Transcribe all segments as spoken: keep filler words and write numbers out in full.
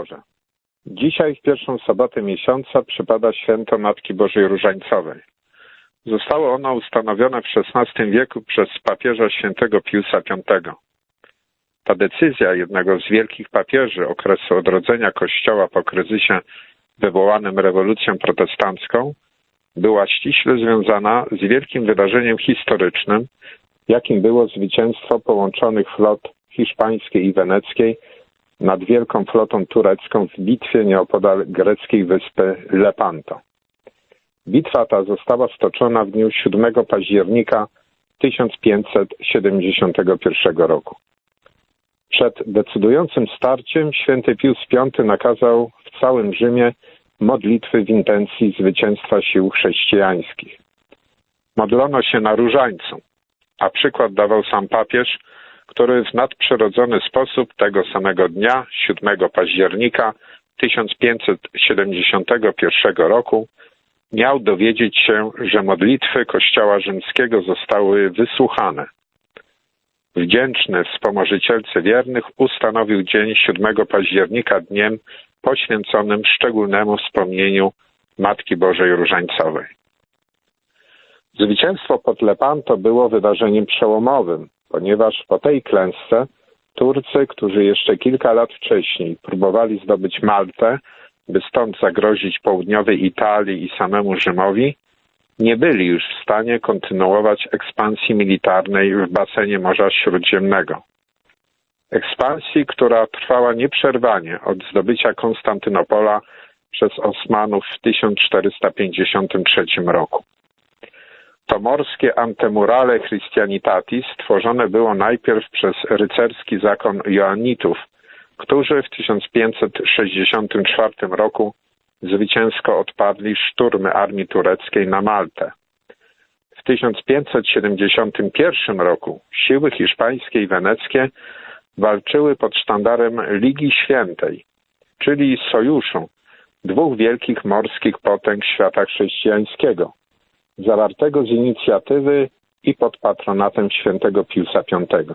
Boże. Dzisiaj w pierwszą sobotę miesiąca przypada święto Matki Bożej Różańcowej. Zostało ono ustanowione w szesnastym wieku przez papieża świętego Piusa Piątego. Ta decyzja jednego z wielkich papieży okresu odrodzenia Kościoła po kryzysie wywołanym rewolucją protestancką była ściśle związana z wielkim wydarzeniem historycznym, jakim było zwycięstwo połączonych flot hiszpańskiej i weneckiej nad wielką flotą turecką w bitwie nieopodal greckiej wyspy Lepanto. Bitwa ta została stoczona w dniu siódmego października tysiąc pięćset siedemdziesiątego pierwszego roku. Przed decydującym starciem święty Pius Piąty nakazał w całym Rzymie modlitwy w intencji zwycięstwa sił chrześcijańskich. Modlono się na różańcu, a przykład dawał sam papież, który w nadprzyrodzony sposób tego samego dnia, siódmego października tysiąc pięćset siedemdziesiątego pierwszego roku, miał dowiedzieć się, że modlitwy Kościoła Rzymskiego zostały wysłuchane. Wdzięczny wspomożycielce wiernych ustanowił dzień siódmego października dniem poświęconym szczególnemu wspomnieniu Matki Bożej Różańcowej. Zwycięstwo pod Lepanto było wydarzeniem przełomowym, ponieważ po tej klęsce Turcy, którzy jeszcze kilka lat wcześniej próbowali zdobyć Maltę, by stąd zagrozić południowej Italii i samemu Rzymowi, nie byli już w stanie kontynuować ekspansji militarnej w basenie Morza Śródziemnego. Ekspansji, która trwała nieprzerwanie od zdobycia Konstantynopola przez Osmanów w tysiąc czterysta pięćdziesiątym trzecim roku. To morskie Antemurale Christianitatis stworzone było najpierw przez rycerski zakon Joannitów, którzy w tysiąc pięćset sześćdziesiątym czwartym roku zwycięsko odpadli szturmy armii tureckiej na Maltę. W tysiąc pięćset siedemdziesiątym pierwszym roku siły hiszpańskie i weneckie walczyły pod sztandarem Ligi Świętej, czyli sojuszu dwóch wielkich morskich potęg świata chrześcijańskiego, zawartego z inicjatywy i pod patronatem świętego Piusa Piątego.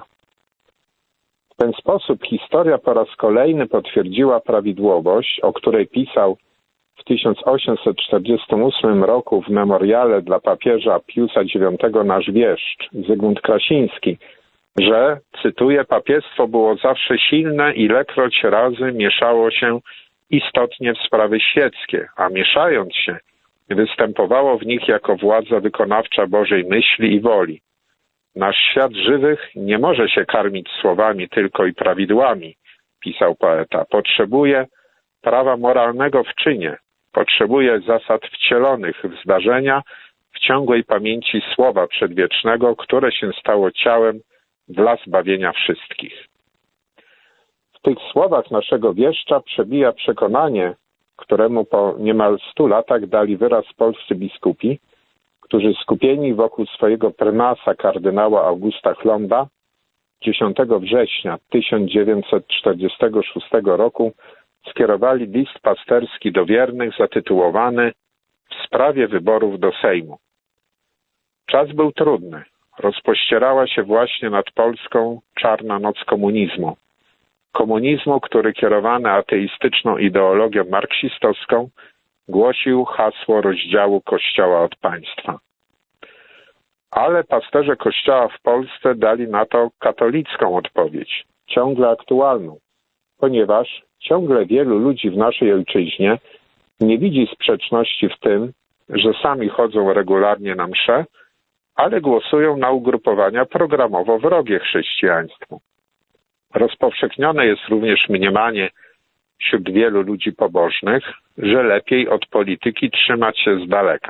W ten sposób historia po raz kolejny potwierdziła prawidłowość, o której pisał w tysiąc osiemset czterdziestym ósmym roku w memoriale dla papieża Piusa dziewiątego nasz wieszcz Zygmunt Krasiński, że, cytuję, papiestwo było zawsze silne, ilekroć razy mieszało się istotnie w sprawy świeckie, a mieszając się, występowało w nich jako władza wykonawcza Bożej myśli i woli. Nasz świat żywych nie może się karmić słowami tylko i prawidłami, pisał poeta. Potrzebuje prawa moralnego w czynie, potrzebuje zasad wcielonych w zdarzenia, w ciągłej pamięci słowa przedwiecznego, które się stało ciałem dla zbawienia wszystkich. W tych słowach naszego wieszcza przebija przekonanie, któremu po niemal stu latach dali wyraz polscy biskupi, którzy skupieni wokół swojego prymasa kardynała Augusta Chlomba dziesiątego września tysiąc dziewięćset czterdziestego szóstego roku skierowali list pasterski do wiernych zatytułowany „W sprawie wyborów do Sejmu”. Czas był trudny. Rozpościerała się właśnie nad Polską czarna noc komunizmu. Komunizmu, który kierowany ateistyczną ideologią marksistowską głosił hasło rozdziału Kościoła od państwa. Ale pasterze Kościoła w Polsce dali na to katolicką odpowiedź, ciągle aktualną, ponieważ ciągle wielu ludzi w naszej ojczyźnie nie widzi sprzeczności w tym, że sami chodzą regularnie na msze, ale głosują na ugrupowania programowo wrogie chrześcijaństwu. Rozpowszechnione jest również mniemanie wśród wielu ludzi pobożnych, że lepiej od polityki trzymać się z daleka.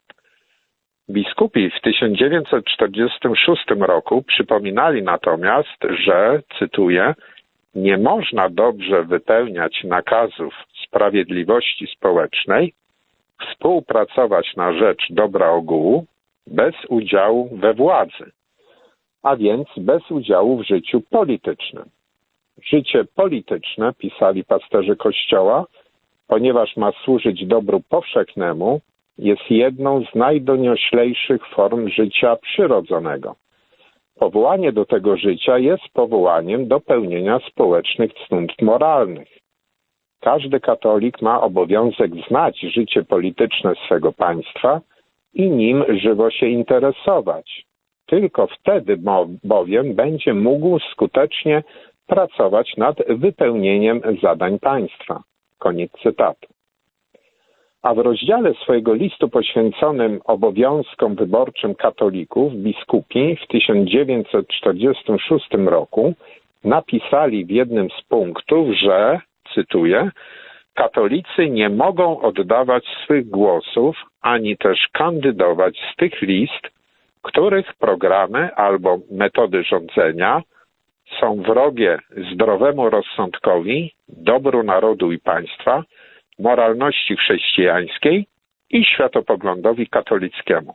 Biskupi w tysiąc dziewięćset czterdziestym szóstym roku przypominali natomiast, że, cytuję, nie można dobrze wypełniać nakazów sprawiedliwości społecznej, współpracować na rzecz dobra ogółu bez udziału we władzy, a więc bez udziału w życiu politycznym. Życie polityczne, pisali pasterze Kościoła, ponieważ ma służyć dobru powszechnemu, jest jedną z najdonioślejszych form życia przyrodzonego. Powołanie do tego życia jest powołaniem do pełnienia społecznych cnót moralnych. Każdy katolik ma obowiązek znać życie polityczne swego państwa i nim żywo się interesować. Tylko wtedy bowiem będzie mógł skutecznie pracować nad wypełnieniem zadań państwa. Koniec cytatu. A w rozdziale swojego listu poświęconym obowiązkom wyborczym katolików biskupi w tysiąc dziewięćset czterdziestym szóstym roku napisali w jednym z punktów, że, cytuję, katolicy nie mogą oddawać swych głosów ani też kandydować z tych list, których programy albo metody rządzenia są wrogie zdrowemu rozsądkowi, dobru narodu i państwa, moralności chrześcijańskiej i światopoglądowi katolickiemu.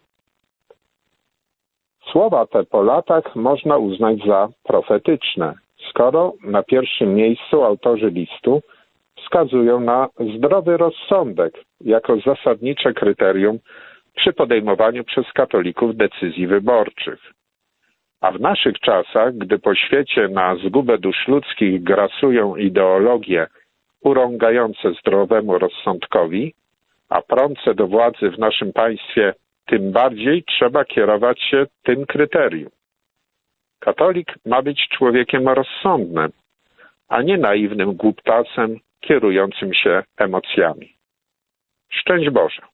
Słowa te po latach można uznać za profetyczne, skoro na pierwszym miejscu autorzy listu wskazują na zdrowy rozsądek jako zasadnicze kryterium przy podejmowaniu przez katolików decyzji wyborczych. A w naszych czasach, gdy po świecie na zgubę dusz ludzkich grasują ideologie urągające zdrowemu rozsądkowi, a prące do władzy w naszym państwie, tym bardziej trzeba kierować się tym kryterium. Katolik ma być człowiekiem rozsądnym, a nie naiwnym głuptasem kierującym się emocjami. Szczęść Boże!